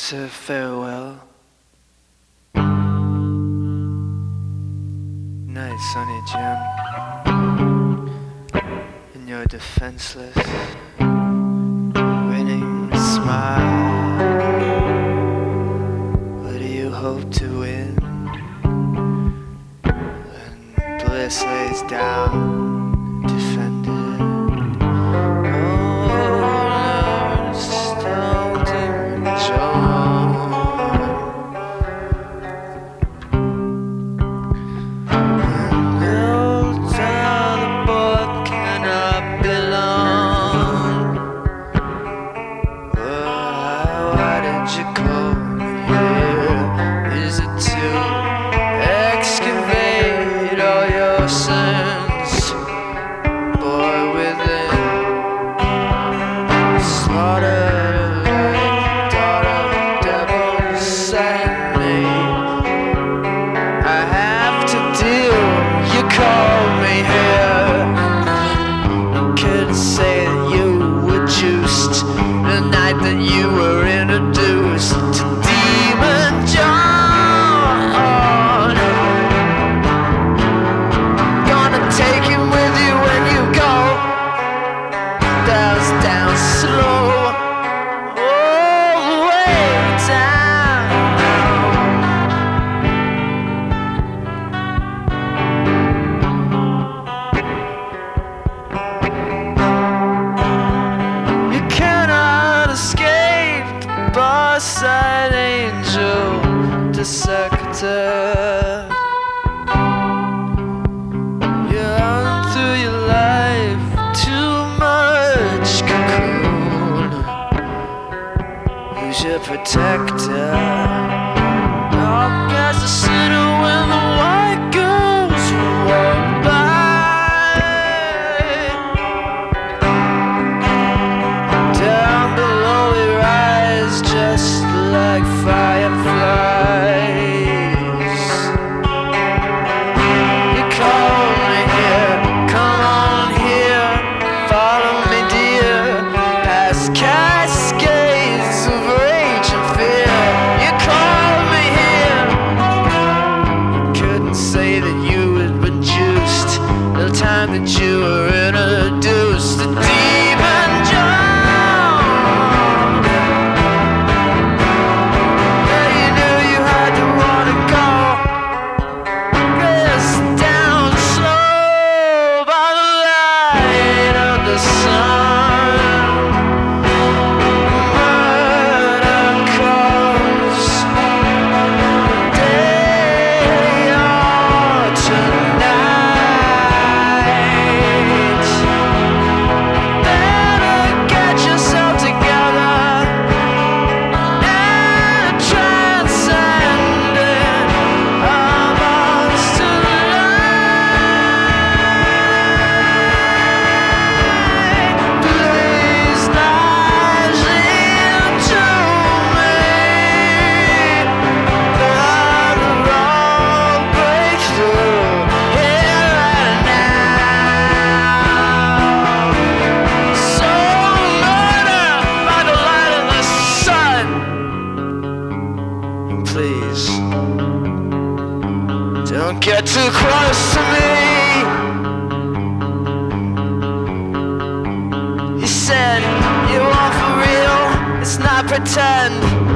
It's a farewell. Night, Sonny Jim. And you're defenseless, winning a smile. What do you hope to win? When bliss lays down, defended. Side angel, dissector. You run through your life too much cocoon. Who's your protector? Oh, guess the sinner when the white girls walk by. Down below we rise just like fireflies. You call me here, come on here, follow me dear, past cascades of rage and fear. You call me here, couldn't say that you had been juiced the time that you were introduced to Demon John. Please, don't get too close to me. You said you want for real, it's not pretend.